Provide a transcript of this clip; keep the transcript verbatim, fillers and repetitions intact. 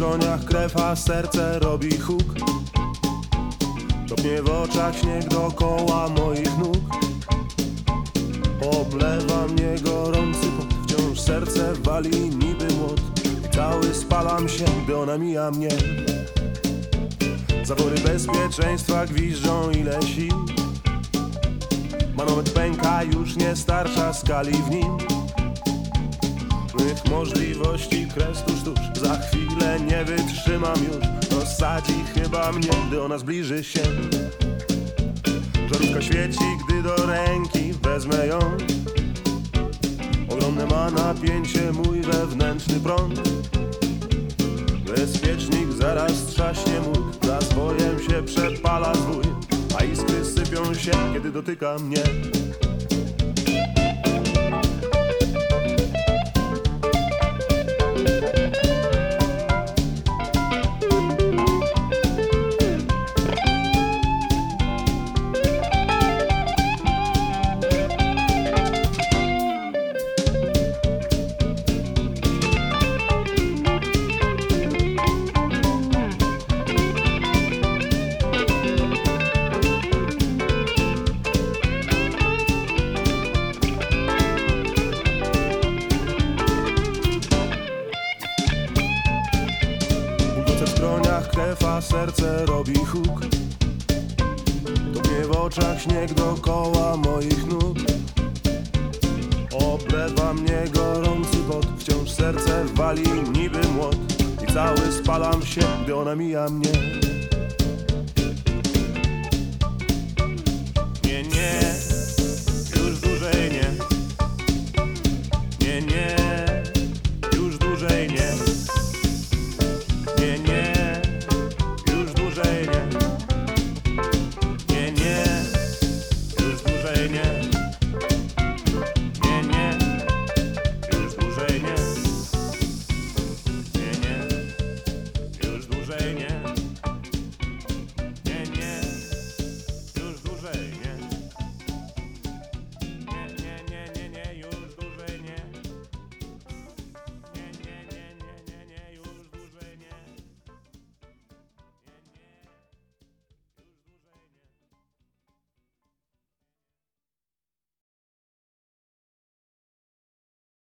skroniach krew, a serce robi huk. Topnie w oczach śnieg dookoła moich nóg. Oblewa mnie gorący pot, wciąż serce wali niby młot. I cały spalam się, gdy ona mija mnie. Zawory bezpieczeństwa gwiżdżą ile sił. Manometr pęka, już nie starsza skali w nim. Mych możliwości kres tuż, tuż. Za chwilę nie wytrzymam już. Rozsadzi chyba mnie, gdy ona zbliży się. Żarówka świeci, gdy do ręki wezmę ją. Ogromne ma napięcie mój wewnętrzny prąd. Bezpiecznik zaraz trzaśnie mój. Za swojem się przepala zwój, a iskry sypią się, kiedy dotyka mnie. W skroniach krew, a serce robi huk. Topnie w oczach śnieg dookoła moich nóg. Oblewa mnie gorący pot, wciąż serce wali niby młot. I cały spalam się, gdy ona mija mnie.